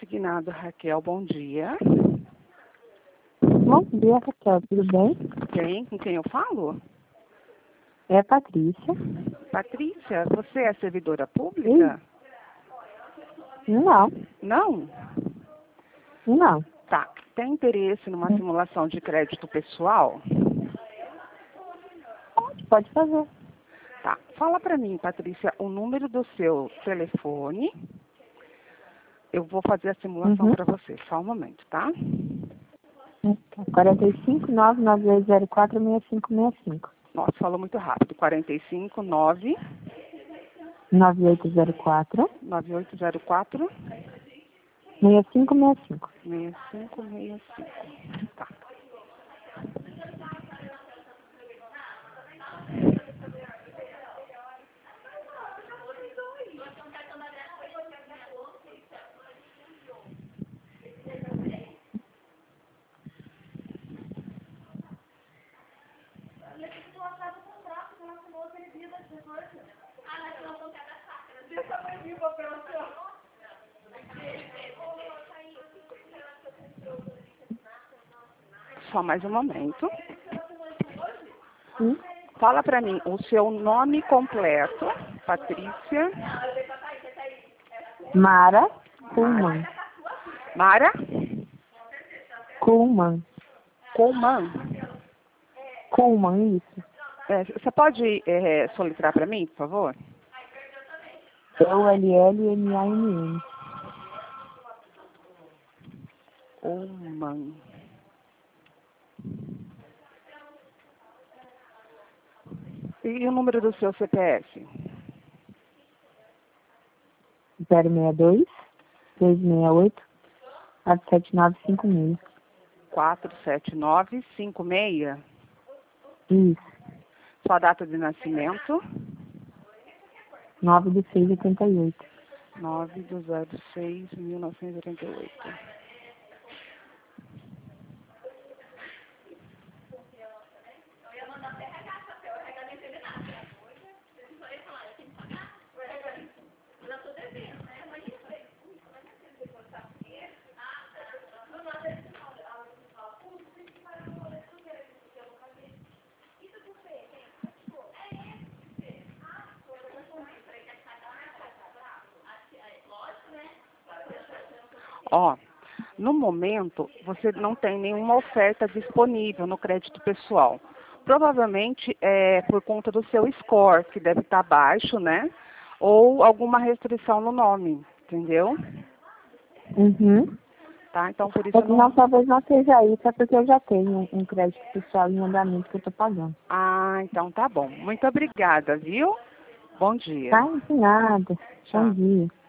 consignado, Raquel, bom dia. Bom dia, Raquel, tudo bem? Bem, com quem eu falo? É a Patrícia. Patrícia, você é servidora pública? Não, Não? não. Tá. Tem interesse numa simulação de crédito pessoal? Pode fazer. Tá. Fala pra mim, Patrícia, o número do seu telefone. Eu vou fazer a simulação pra você. Só um momento, tá? 459-9804-6565. Nossa, falou muito rápido. 459 9804 9804 6565. 6565. Tá. Só mais um momento. Fala pra mim o seu nome completo, Patrícia. Mara Kuhlman. Mara Kuhlman. Coman. Kuhlman, isso. Você pode soletrar para mim, por favor? Kullmann. Coman. E o número do seu CPF? 062 268 47956. 47956. Isso. Sua data de nascimento? 9/6/88. 9/06/1988. Ó, no momento, você não tem nenhuma oferta disponível no crédito pessoal. Provavelmente é por conta do seu score, que deve estar baixo, né? Ou alguma restrição no nome, entendeu? Uhum. Tá? Então, por isso Não, talvez não seja isso, é porque eu já tenho um crédito pessoal em andamento que eu estou pagando. Ah, então tá bom. Muito obrigada, viu? Bom dia. Tá, de nada. Tchau. Bom dia.